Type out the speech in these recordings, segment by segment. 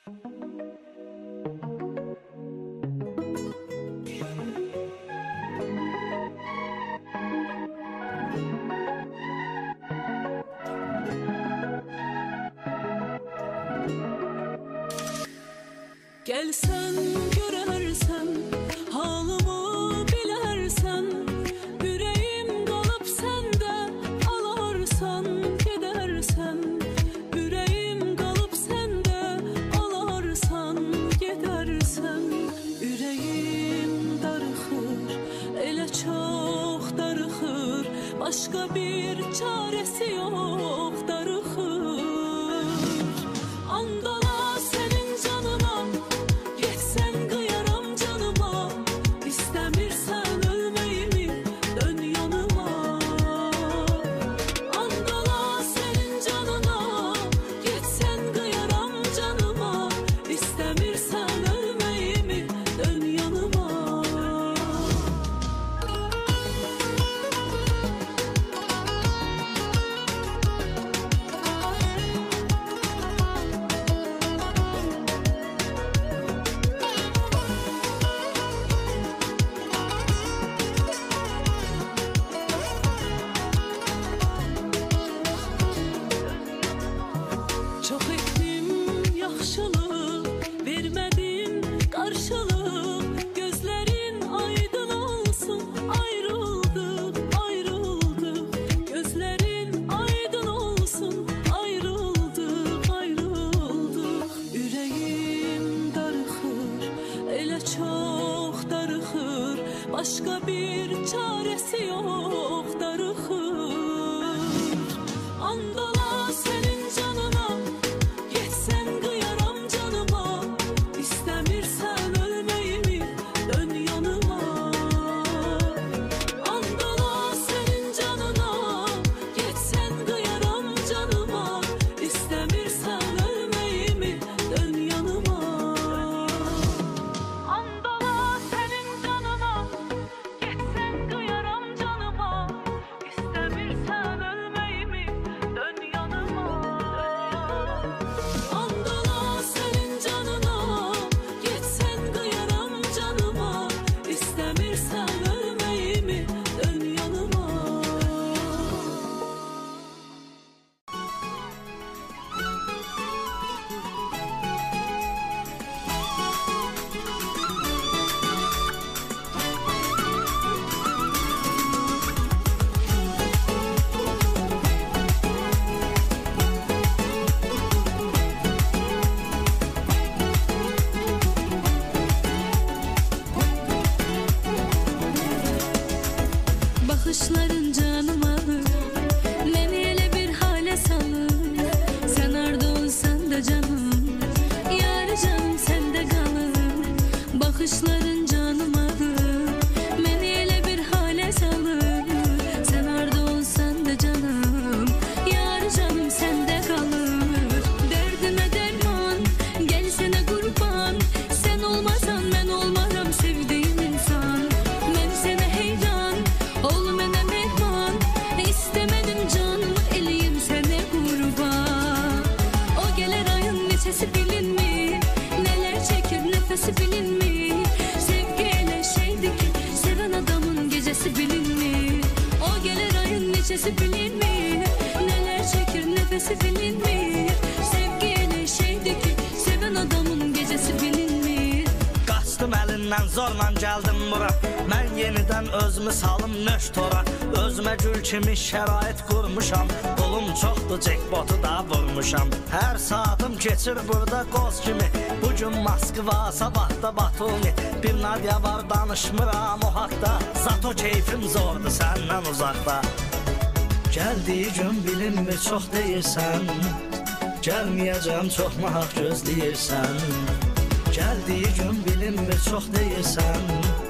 Gelsen görersen, halımı bilersen, yüreğim kalıp sende, alarsan gidersen, yüreğim kalıp sende, alarsan gidersen, yüreğim darıxır, elə çok darıxır, başka bir çaresi yok, darıxır. Andala senin canına, geçsen kıyarım canıma, İstemirsen ölmeyimi, dön yanıma. Andala senin canına, geçsen kıyarım canıma, İstemirsen ölmeyimi, dön yanıma. Çok ettim yaxşılık, vermedin karşılık, gözlerin aydın olsun, ayrıldık, ayrıldık, gözlerin aydın olsun, ayrıldık, ayrıldık. Yüreğim darıxır, elə çok darıxır, başka bir çaresi yok, darıxır. Andala senin canına, geçsen kıyarım canıma, İstemirsen ölmeyimi, dön yanıma. Andala senin canına, geçsen kıyarım canıma, İstemirsen ölmeyimi, dön yanıma. Andala senin canına, geçsen kıyarım canıma, İstemirsen ölmeyimi, dön yanıma. Andala senin canına, geçsen kıyarım canıma, İstemirsen ölmeyimi, dön yanıma. Bakışların canım alır, beni ele bir hale salır. Sen arda olsan da canım, yar canım sende kalır. Bakışların canım alır, beni ele bir hale salır. Sen arda olsan da canım, yar canım sende kalır. Derdime derman, gelsene kurban, sen olmasan ben olmaram sevdiğim insan. Ben sana heyran, ol mene mehman, istemedim canımı eleyim sene kurban. O gelir ayın neçesi bilin mi, neler çekir nefesi bilin mi? Sevgiyle şeydi ki, seven adamın gecesi bilin mi? O gelir ayın neçesi bilin mi, neler çekir nefesi bilin mi? Sevgiyle şeydi ki, seven adamın gecesi bilin mi? Qaçdım əlindən zorla gəldim bura, mən yenidən özümü salım nöş tora. Özümə gül kimi şərait qurmuşam, pulum çoxdur, jackpotu da vurmuşam. Hər saatım keçir burada qoz kimi, bugün Moskva, sabah da Batumi. Bir Nadia var danışmıram o haqda, zato keyfim zordur səndən uzaqda. Gəldiyi gün bilinmi çox deyirsən, gəlməyəcəm çox mahaq gözləyirsən. Gəldiyi gün bilinmi çox deyirsən,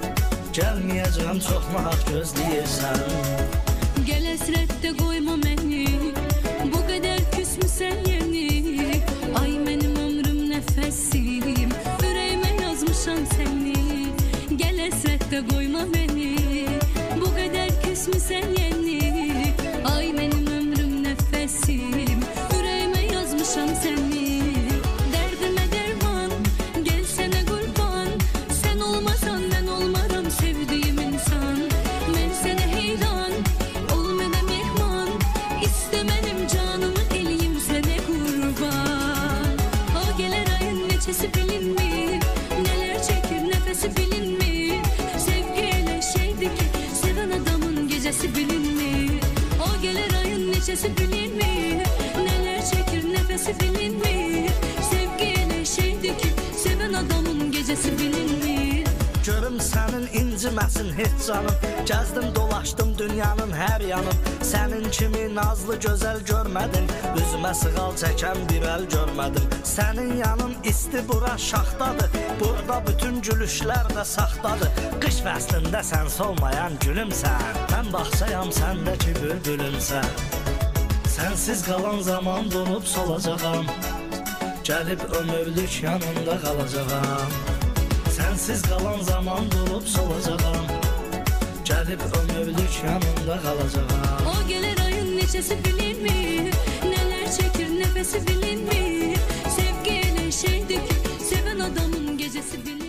gəlməyəcəm çox mahaq gözləyirsən. Gel esrette koyma beni, bu kadar küsmüsen yeni. Ay benim ömrüm nefesim, yüreğime yazmışam seni. Gel esrette koyma beni, bu kadar küsmüsen yeni. Ay benim ömrüm nefesim, yüreğime yazmışam seni. Derdime derman, inciməsin heç canım. Gəzdim dolaşdım dünyanın hər yanın. Sənin kimi nazlı gözəl görmədim. Üzümə sığal çəkən bir əl görmədim. Sənin yanın isti bura şaxtadır. Burada bütün gülüşlər də saxtadır. Qış fəslində sən solmayan gülümsən. Mən baxsayam səndəki bülbülümsən. Sənsiz qalan zaman donub solacağam. Gəlib ömürlük yanında qalacağam. Sənsiz qalan zaman donub solacağam. Gəlib ömürlük yanında qalacağam. O gələr ayın neçəsi bilinmi? Nələr çəkir nəfəsi bilinmi? Sevgi elə şeydir ki, sevən adamın gecəsi bilinmi?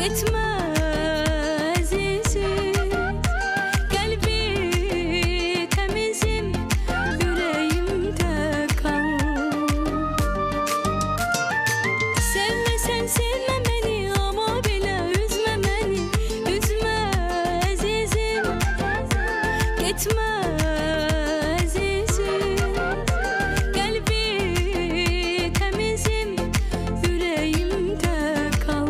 Gitme azizim, kalbi temizim, yüreğimde kal. Sevmesen sevme beni ama bile üzme beni, üzme azizim. Gitme azizim, kalbi temizim, yüreğimde kal.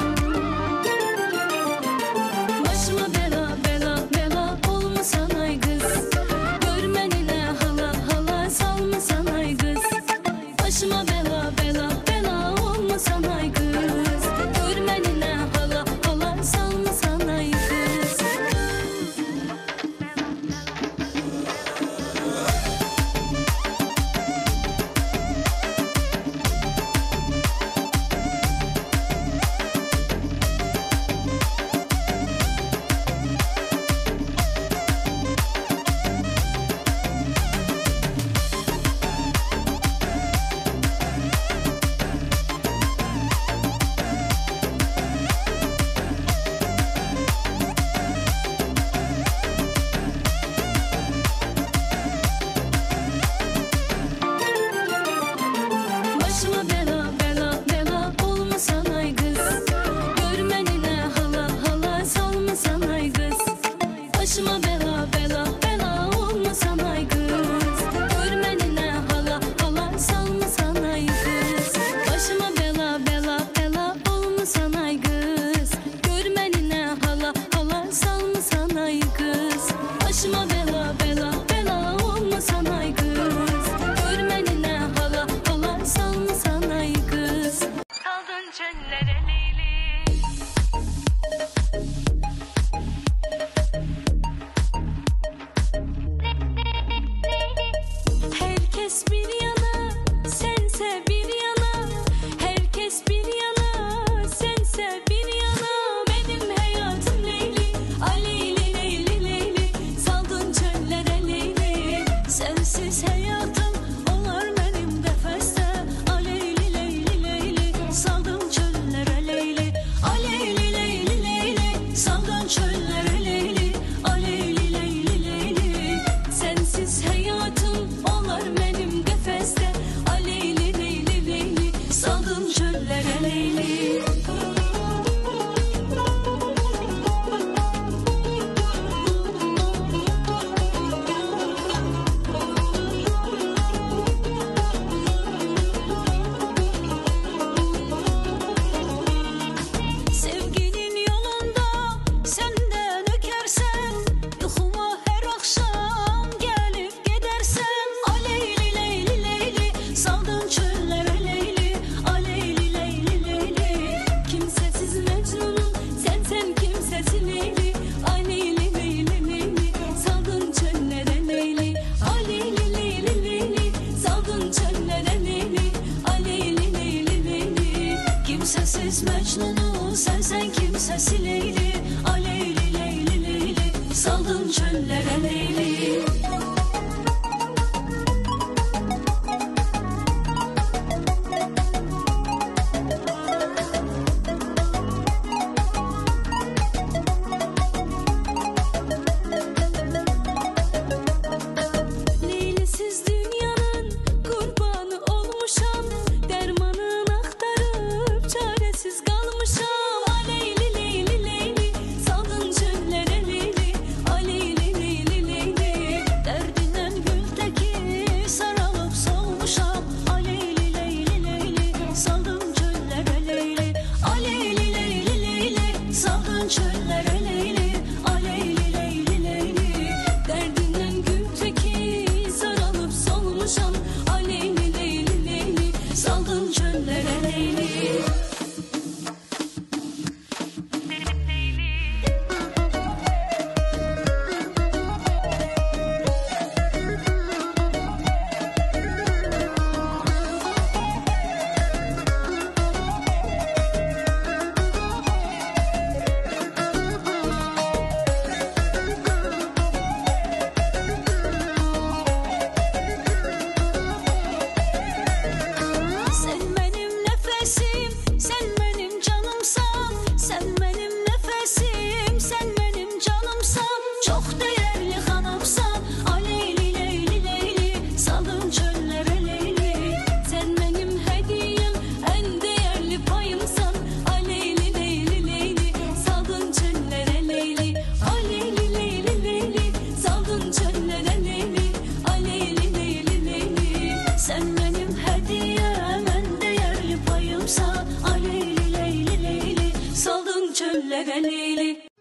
Başıma bela bela bela olmasan ay kız, görmenine hala hala salmasan ay kız. Başıma bela bela bela olmasan ay kız, görmenine hala hala salmasan ay kız. Başıma bela bela bela olmasan ay kız, görmenine hala hala salmasan ay kız. Başıma bela bela bela olmasan ay kız, görmenine hala hala salmasan ay kız. Başıma bela bela bela olmasan ay kız, görmenine hala hala salmasan ay kız. Başıma bela bela bela olmasan ay kız, görmenine hala hala salmasan ay kız. Saldın çöllere Leyli. Herkes bir yana, sense bir yana. Herkes bir yana, sense bir yana. Benim hayatım Leyli, Aleyli Leyli Leyli. Saldın çöllere Leyli. Sensiz hayatım olar benim defeste. Aleyli Leyli Leyli. Saldın çöllere Leyli. Aleyli Leyli Leyli. Saldın çöllere Leyli. Aleyli Leyli Leyli. Sensiz hayatım olar benim defeste. Aleyli Leyli Leyli. Saldın çöllere Leyli. Sevginin yolunda senden ökersen, yuxuma her akşam gelip gidersen. Aleyli Leyli Leyli. Saldın çöllere Leyli. Aleyli Leyli Leyli. Kimsesiz Mecnun'um sen kimsesiz Leyli. Aleyli Leyli Leyli. Saldın çöllere Leyli. Aleyli Leyli Leyli. Saldın çöllere Leyli. Aleyli Leyli Leyli. Kimsesiz Mecnun'um sen kimsesiz Leyli. Aleyli Leyli Leyli. Saldın çöllere Leyli. Leylisiz dünyanın kurbanı olmuşam, dermanın aktarıp çaresiz kalmışam. Aleyli Leyli Leyli. Saldın çöllere Leyli. Aleyli Leyli Leyli. çöllere Leyli.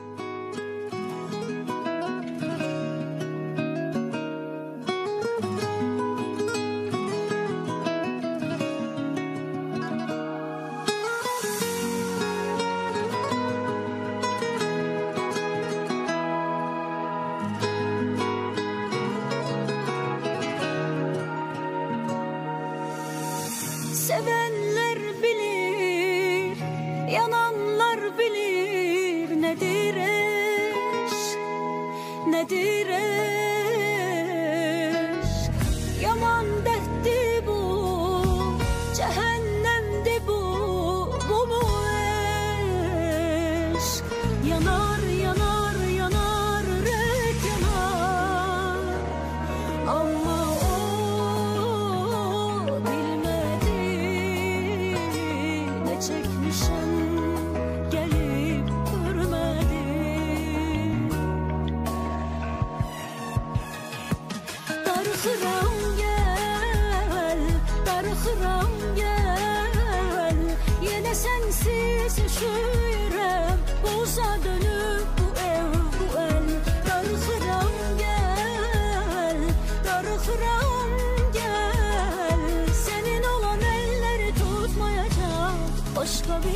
Sevenler bilir, yananlar bilir nedir eşk, nedir eşk. Yaman dertti bu, cehennemdi bu, bu mu eşk? Yanar, yanar, yanar, yürek yanar. Ama çekmişim gelip görmedim. Darıxıram gel, darıxıram gel. Yine sensiz yaşayırım, boza dönüp bu ev, bu el. Darıxıram gel, darıxıram gel. Senin olan elleri tutmayacak başka bir el.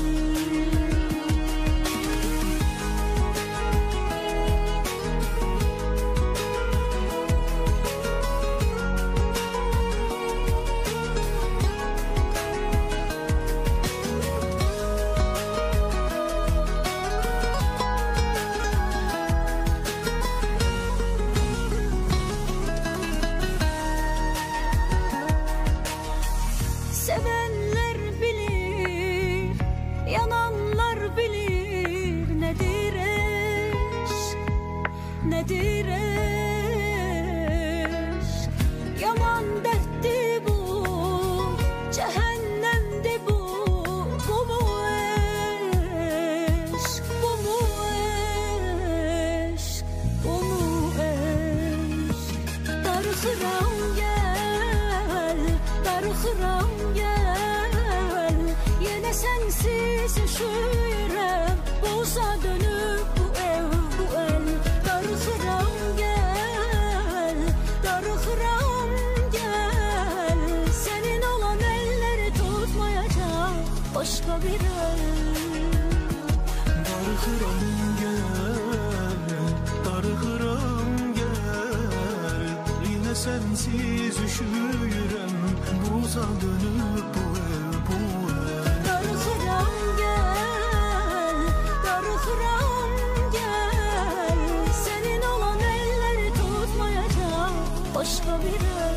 Sevenler bilir, yananlar bilir nedir eşk, nedir eşk. Yaman dertti bu, cehennemdi bu, bu mu eşk, bu mu eşk, bu mu eşk. Darıxıram gel, darıxıram gel. Yine sensiz yaşayırım, boza dönüp bu ev, bu el. Darıxıram gel, darıxıram gel. Senin olan elleri tutmayacak başka bir el. Darıxıram gel, darıxıram gel. Yine sensiz üşüyürəm, buza dönüp bu ev, bu ev. Darıxıram gel, darıxıram gel. Senin olan elleri tutmayacak başka bir el.